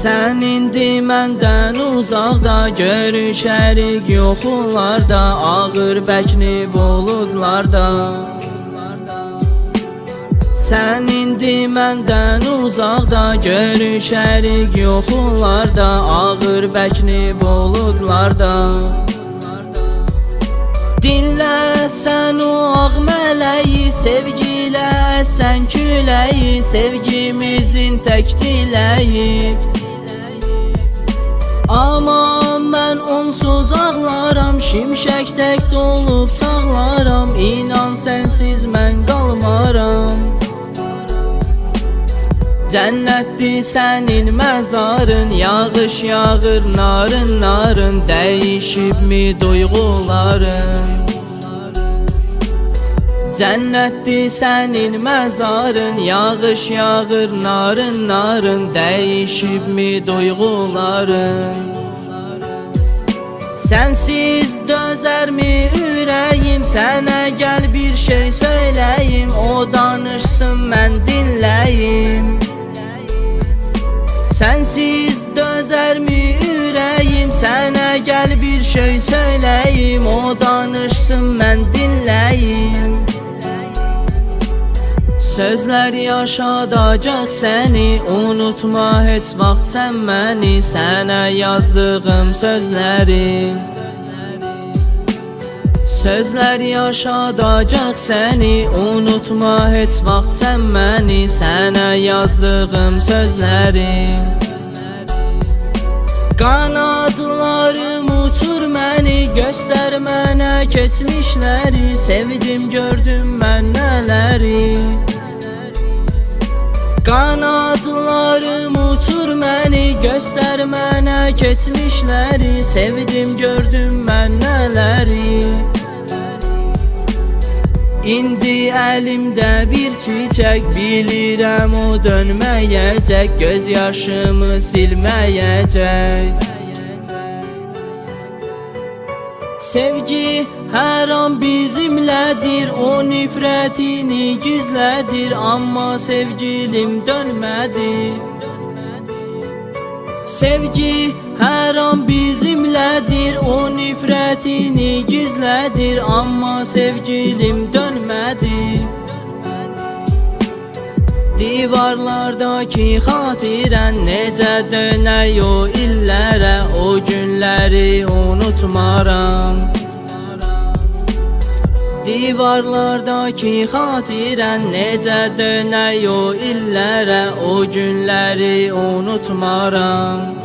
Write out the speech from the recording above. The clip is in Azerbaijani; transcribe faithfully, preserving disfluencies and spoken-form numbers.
Sən indi məndən uzaqda, görüşərik yoxullarda, ağır bəkni buludlarda. Sən indi məndən uzaqda, görüşərik yoxullarda, ağır bəkni buludlarda. Dinlə sən o ağ mələyi, sevgilə sən küləyi, sevgimizin tək diləyi. Amma mən onsuz ağlaram, şimşək tək dolub çağlaram, İnan sənsiz mən qalmaram. Cənnətdir sənin məzarın, yağış yağır narın narın, dəyişibmi duyğuların? Cənnətdir sənin məzarın, yağış yağır narın narın, dəyişibmi duyğuların? Sənsiz dözərmi ürəyim, sənə gəl bir şey söyləyim, o danışsın mən dinləyim. Sənsiz dözərmi ürəyim, sənə gəl bir şey söyləyim, o danışsın mən dinləyim. Sözlər yaşadacaq səni, unutma heç vaxt sən məni, sənə yazdığım sözləri. Sözlər yaşadacaq səni, unutma heç vaxt sən məni, sənə yazdığım sözləri. Qanadlarım uçur məni, göstər mənə keçmişləri, sevdim gördüm mən nələri. Qanadlarım uçur məni, göstər mənə keçmişləri, sevdim gördüm mən nələri. İndi əlimdə bir çiçək, bilirəm o dönməyəcək, göz yaşımı silməyəcək. Sevgi hər an bizimlədir, o nifrətini gizlədir, amma sevgilim dönmədi. Sevgi hər an bizimlədir, o nifrətini gizlədir, amma sevgilim dönmədi. Divarlardakı xatirən necə dönək o illərə, o günləri unutmaram. Divarlardakı xatirən necə dönək o illərə, o günləri unutmaram.